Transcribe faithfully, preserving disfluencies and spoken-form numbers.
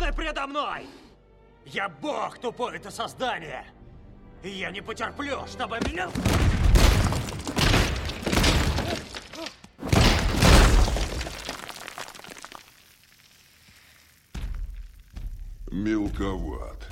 безбожны предо мной! Я бог, тупое это создание! И я не потерплю, чтобы меня... Мелковат.